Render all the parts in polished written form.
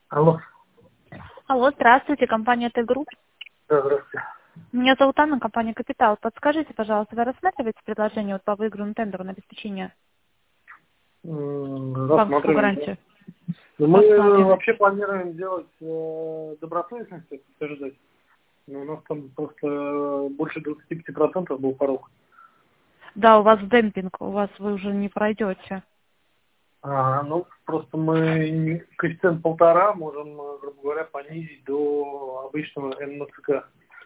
Алло. Алло, здравствуйте, компания Т-Групп. Да, здравствуйте. Меня зовут Анна, компания Капитал. Подскажите, пожалуйста, вы рассматриваете предложение по выигранному тендеру на обеспечение банковскую Рассматриваем. гарантию? Но мы Рассматриваем. вообще планируем делать добросовестность подтверждать. Но у нас там просто больше 25% был порог. Да, у вас демпинг, вы уже не пройдете. Ну, просто мы коэффициент 1,5 можем, грубо говоря, понизить до обычного МНЦК.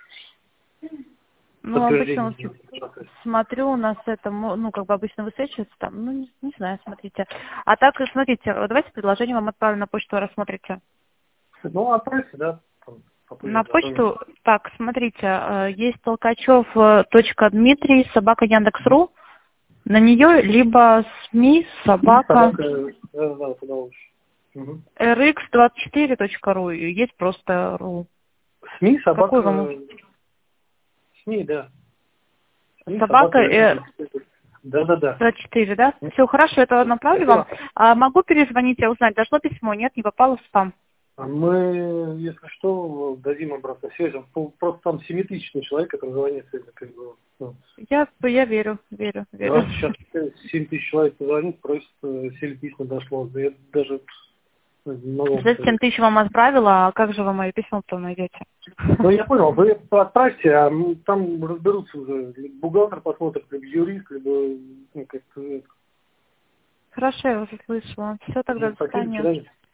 Ну, обычно Подтверждение. вот смотрю, у нас это, обычно высвечивается там, не знаю, смотрите. А так, смотрите, давайте предложение вам отправлю на почту, рассмотрите. Ну, отправьте, да. Потом я На ознакомлюсь. почту, так, смотрите, есть Толкачев.Дмитрий, собака Яндекс.ру, на нее либо СМИ, собака Да, туда лучше. Угу. rx24.ru, есть просто ру. СМИ, Какой собака. вам? СМИ, да. СМИ, Собака собака. Да. 24, да? Все, хорошо, это направлю вам. А могу перезвонить и узнать, дошло письмо, нет, не попало в спам? Мы, если что, дадим обратно связь. Он просто там 7-тысячный человек, который звонит сегодня. Я верю. Да, сейчас 7 тысяч человек позвонит, просит, 7 письма дошло. Да я даже не могу вам За 7 сказать. тысяч вам отправила, а как же вы мое письмо-то найдете? Ну, я понял, вы отправьте, а там разберутся уже. Либо бухгалтер посмотрит, либо юрист, либо, как-то... Хорошо, я вас услышала. Все, тогда до Спасибо, до свидания. свидания.